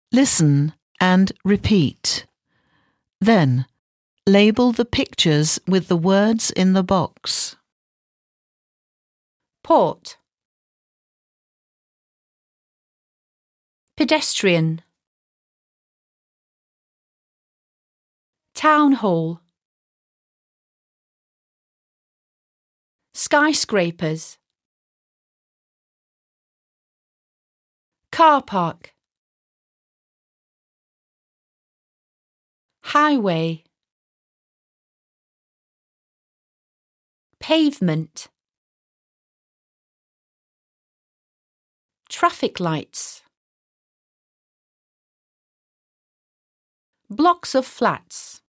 Listen and repeat. Then, label the pictures with the words in the box. Port. Pedestrian. Town hall. Skyscrapers. Car park. Highway. Pavement. Traffic lights. Blocks of flats.